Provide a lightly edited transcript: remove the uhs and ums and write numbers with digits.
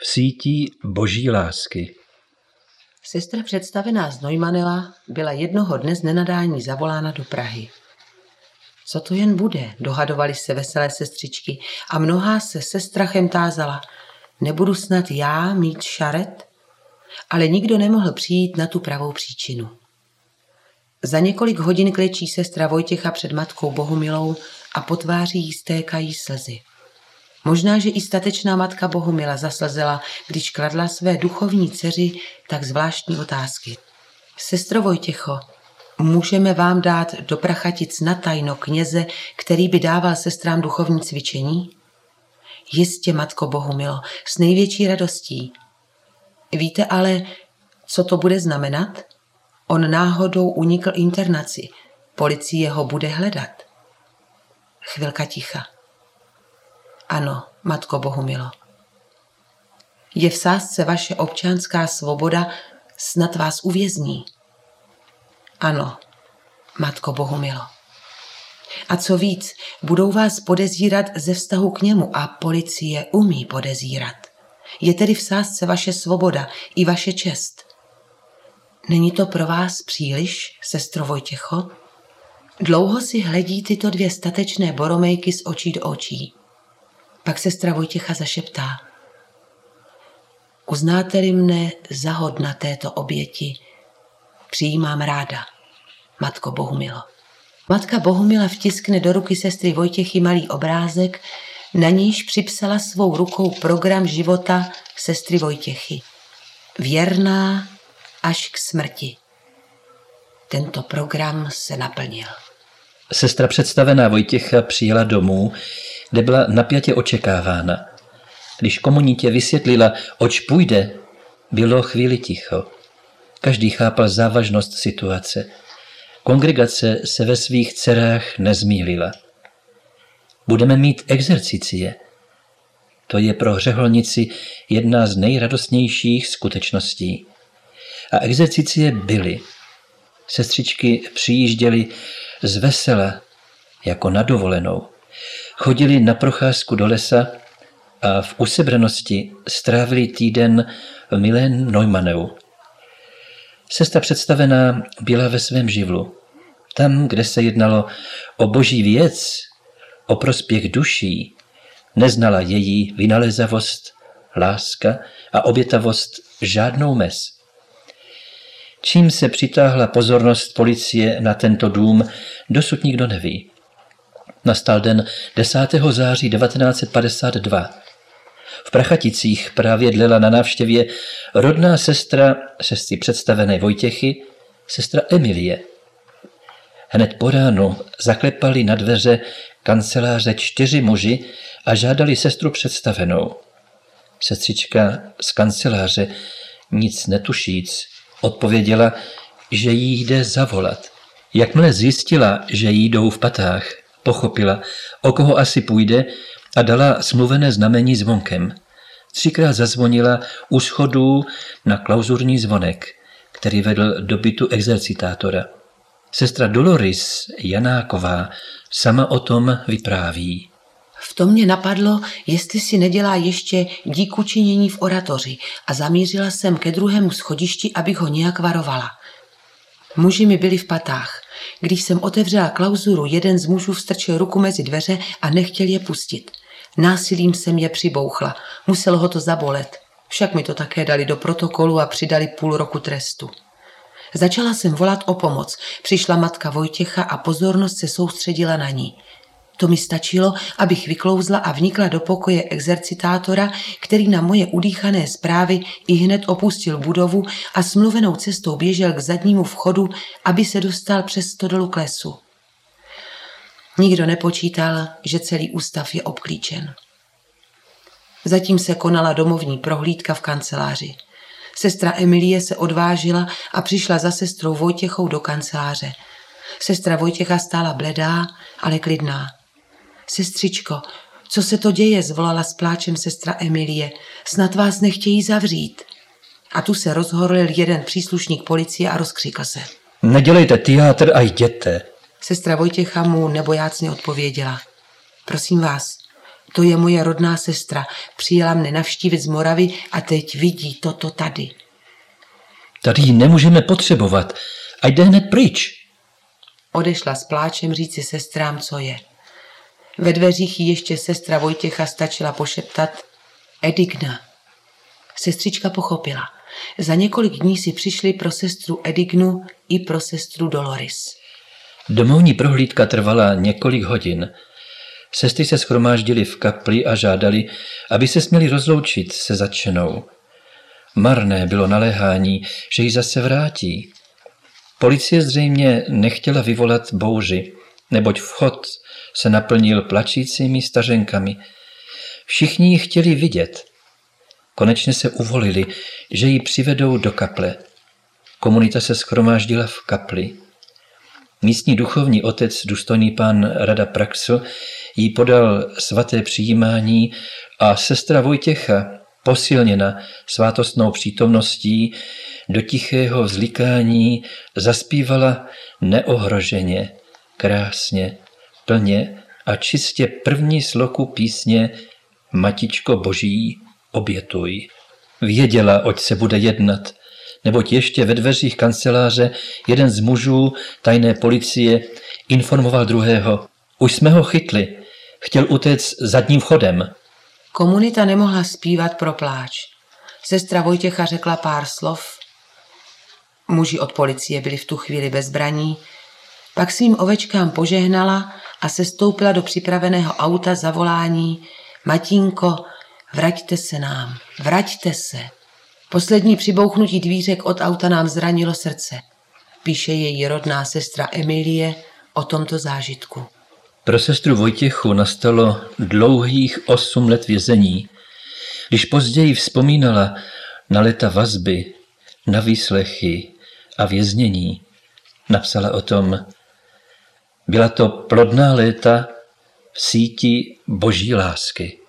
v síti boží lásky. Sestra představená z Neumanova byla jednoho dne z nenadání zavolána do Prahy. Co to jen bude, dohadovaly se veselé sestřičky a mnohá se strachem tázala, nebudu snad já mít šaret? Ale nikdo nemohl přijít na tu pravou příčinu. Za několik hodin klečí sestra Vojtěcha před matkou Bohumilou a po tváři jí stékají slzy. Možná, že i statečná matka Bohumila zaslzela, když kladla své duchovní dceři tak zvláštní otázky. Sestro Vojtěcho, můžeme vám dát do Prachatic na tajno kněze, který by dával sestrám duchovní cvičení? Jistě, matko Bohumilo, s největší radostí. Víte ale, co to bude znamenat? On náhodou unikl internaci. Policie ho bude hledat. Chvilka ticha. Ano, matko Bohumilo. Je v sázce vaše občanská svoboda, snad vás uvězní. Ano, matko Bohumilo. A co víc, budou vás podezírat ze vztahu k němu a policie umí podezírat. Je tedy v sázce vaše svoboda i vaše čest. Není to pro vás příliš, sestro Vojtěcho? Dlouho si hledí tyto dvě statečné boromejky z očí do očí. Pak sestra Vojtěcha zašeptá. Uznáte-li mne za hodna této oběti, přijímám ráda, matko Bohumilo. Matka Bohumila vtiskne do ruky sestry Vojtěchy malý obrázek, na níž připsala svou rukou program života sestry Vojtěchy. Věrná až k smrti. Tento program se naplnil. Sestra představená Vojtěcha přijela domů, kde byla napjatě očekávána. Když komunitě vysvětlila, oč půjde, bylo chvíli ticho. Každý chápal závažnost situace. Kongregace se ve svých dcerách nezmýlila. Budeme mít exercicie. To je pro řeholnici jedna z nejradostnějších skutečností. A exercicie byly. Sestřičky přijížděly z vesela, jako na dovolenou. Chodili na procházku do lesa a v usebranosti strávili týden v milém Neumanneu. Sestra představená byla ve svém živlu. Tam, kde se jednalo o boží věc, o prospěch duší, neznala její vynalézavost, láska a obětavost žádnou mez. Čím se přitáhla pozornost policie na tento dům, dosud nikdo neví. Nastal den 10. září 1952. V Prachaticích právě dlela na návštěvě rodná sestra sestry představené Vojtěchy, sestra Emilie. Hned po ránu zaklepali na dveře kanceláře 4 muži a žádali sestru představenou. Sestřička z kanceláře, nic netušíc, odpověděla, že jí jde zavolat. Jakmile zjistila, že jí jdou v patách, pochopila, o koho asi půjde a dala smluvené znamení zvonkem. 3krát zazvonila u schodů na klauzurní zvonek, který vedl do bytu exercitátora. Sestra Doloris Janáková sama o tom vypráví. V tom mě napadlo, jestli si nedělá ještě díku činění v oratoři a zamířila jsem ke druhému schodišti, abych ho nějak varovala. Muži mi byli v patách. Když jsem otevřela klauzuru, jeden z mužů vstrčil ruku mezi dveře a nechtěl je pustit. Násilím jsem je přibouchla. Muselo ho to zabolet. Však mi to také dali do protokolu a přidali půl roku trestu. Začala jsem volat o pomoc. Přišla matka Vojtěcha a pozornost se soustředila na ní. To mi stačilo, abych vyklouzla a vnikla do pokoje exercitátora, který na moje udýchané zprávy ihned opustil budovu a smluvenou cestou běžel k zadnímu vchodu, aby se dostal přes stodolu k lesu. Nikdo nepočítal, že celý ústav je obklíčen. Zatím se konala domovní prohlídka v kanceláři. Sestra Emilie se odvážila a přišla za sestrou Vojtěchou do kanceláře. Sestra Vojtěcha stála bledá, ale klidná. Sestřičko, co se to děje, zvolala s pláčem sestra Emilie. Snad vás nechtějí zavřít. A tu se rozhorlil jeden příslušník policie a rozkřikl se. Nedělejte teátr a jděte. Sestra Vojtěcha mu nebojácně odpověděla. Prosím vás, To je moje rodná sestra. Přijela mne navštívit z Moravy a teď vidí toto tady. Tady ji nemůžeme potřebovat. A jde hned pryč. Odešla s pláčem říci sestrám, co je. Ve dveřích jí ještě sestra Vojtěcha stačila pošeptat Edigna. Sestřička pochopila. Za několik dní si přišli pro sestru Edignu i pro sestru Doloris. Domovní prohlídka trvala několik hodin. Sestry se shromáždily v kapli a žádali, aby se směli rozloučit se zatčenou. Marné bylo naléhání, že ji zase vrátí. Policie zřejmě nechtěla vyvolat bouři, neboť vchod se naplnil plačícími stařenkami. Všichni ji chtěli vidět. Konečně se uvolili, že ji přivedou do kaple. Komunita se shromáždila v kapli. Místní duchovní otec, důstojný pán Rada Praxl, jí podal svaté přijímání a sestra Vojtěcha, posilněna svátostnou přítomností, do tichého vzlikání zaspívala neohroženě, krásně, plně a čistě první sloku písně Matičko Boží, obětuj. Věděla, oč se bude jednat, neboť ještě ve dveřích kanceláře jeden z mužů tajné policie informoval druhého. Už jsme ho chytli, chtěl utéct zadním vchodem. Komunita nemohla zpívat pro pláč. Sestra Vojtěcha řekla pár slov. Muži od policie byli v tu chvíli bez zbraní. Pak svým ovečkám požehnala a sestoupila do připraveného auta zavolání Matínko, vraťte se nám, vraťte se. Poslední přibouchnutí dvířek od auta nám zranilo srdce. Píše její rodná sestra Emilie o tomto zážitku. Pro sestru Vojtěchu nastalo dlouhých 8 let vězení. Když později vzpomínala na léta vazby, na výslechy a věznění, napsala o tom: byla to plodná léta v síti Boží lásky.